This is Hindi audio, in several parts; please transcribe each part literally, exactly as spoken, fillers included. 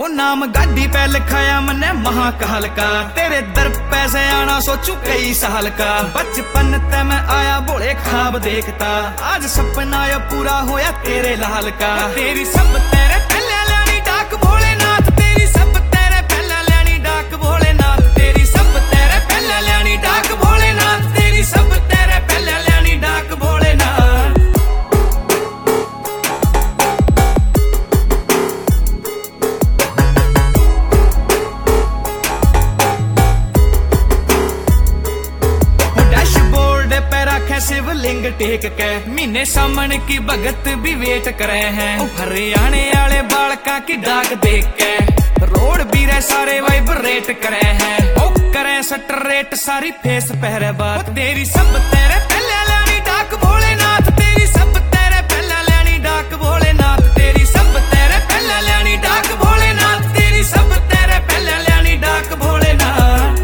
ओ नाम गाड़ी पे लिखाया मने महाकाल का, तेरे दर पैसे आना सोचू कई साल का। बचपन ते मैं आया बोले ख्वाब देखता, आज सपना ये पूरा होया तेरे लाल का। तेरी सब तेरे पहले लैनी डाक भोलेनाथ, तेरी सब तेरे पहले लैनी डाक भोलेनाथ, तेरी सब तेरे पहले लैनी डाक भोलेनाथ, तेरी सब तेरे पहले लैनी डाक भोलेनाथ। शिवलिंग टेक के महीने सामन की भगत भी वेट करे हैं। हरियाणे वाले बालका की डाक देख के रोड बीरे सारे वाइब्रेट करे हैं। ओ करे सटर रेट सारी फेस पहरे बात, तेरी सब तेरे पहले लैनी डाक भोलेनाथ, तेरी सब तेरे पहले लैनी डाक भोलेनाथ, तेरी सब तेरे पहले लैनी डाक भोलेनाथ, तेरी सब तेरे पहले लैनी डाक भोलेनाथ।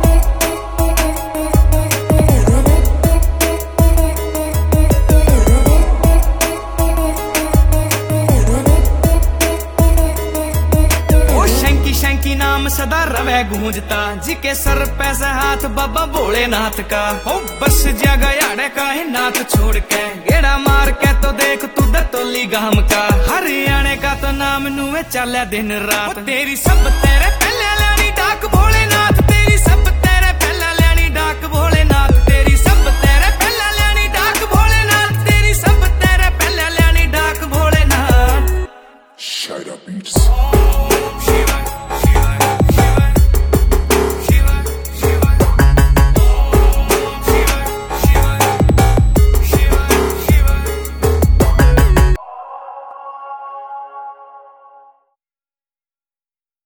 नाम सदा रवे गूंजता, जिके सर पैसे हाथ बाबा भोलेनाथ का। ओ बस जगह का है नाथ छोड़ के, गेड़ा मार के तो देख तू दतोली गाम का। हरियाणे का तो नाम नुए चले दिन रात, तेरी सब तेरे पहले लैनी डाक भोलेनाथ, तेरी सब तेरे पहले लैनी डाक भोलेनाथ, तेरी सब तेरे पहले लैनी डाक भोलेनाथ, तेरी सब तेरे पहले लैनी डाक भोलेनाथ। Shut up, beats.